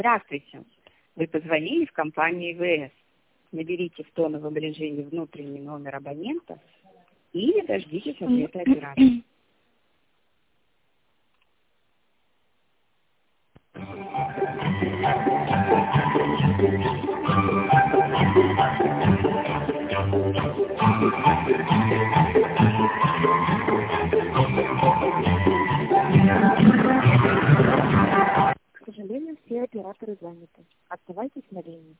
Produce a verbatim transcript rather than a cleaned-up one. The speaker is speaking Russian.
Здравствуйте. Вы позвонили в компанию ИВС. Наберите в тоновом режиме внутренний номер абонента или дождитесь ответа оператора. К сожалению, все операторы заняты. Оставайтесь на линии.